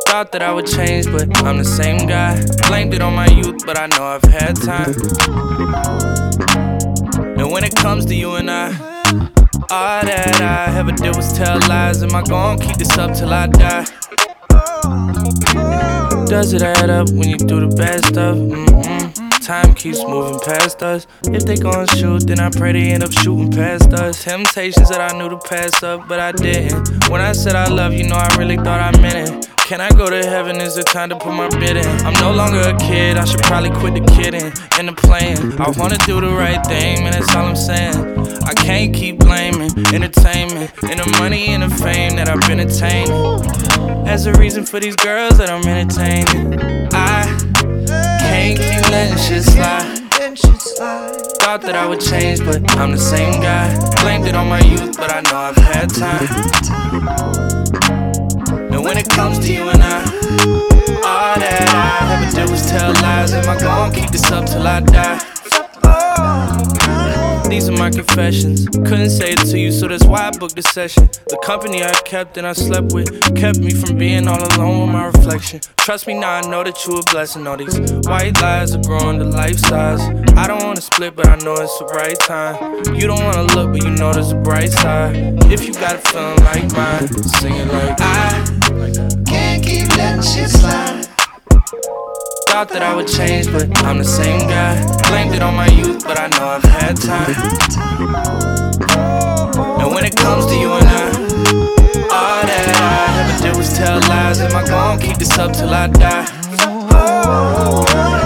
Thought that I would change, but I'm the same guy. Blamed it on my youth, but I know I've had time. And when it comes to you and I, all that I ever did was tell lies. Am I gon' keep this up till I die? Does it add up when you do the bad stuff? Time keeps moving past us. If they gon' shoot, then I pray they end up shooting past us. Temptations that I knew to pass up, but I didn't. When I said I love you, know I really thought I meant it. Can I go to heaven? Is it time to put my bid in? I'm no longer a kid, I should probably quit the kidding and the playing. I wanna do the right thing, man, that's all I'm saying. I can't keep blaming entertainment and the money and the fame that I've been attaining as a reason for these girls that I'm entertaining. I can't keep letting shit slide. Thought that I would change, but I'm the same guy. Blamed it on my youth, but I know I've had time. And when it comes to you and I, all that I ever did was tell lies. Am I gon' keep this up till I die? These are my confessions. Couldn't say it to you, so that's why I booked the session. The company I kept and I slept with kept me from being all alone with my reflection. Trust me now, I know that you a blessing. All these white lies are growing to life size. I don't wanna split, but I know it's the right time. You don't wanna look, but you know there's a bright side. If you got a feeling like mine, sing it like I can't keep letting shit slide. Thought that I would change, but I'm the same guy. Blamed it on my youth, but I know I've had time. And when it comes to you and I, all that I ever did was tell lies. Am I gon' keep this up till I die?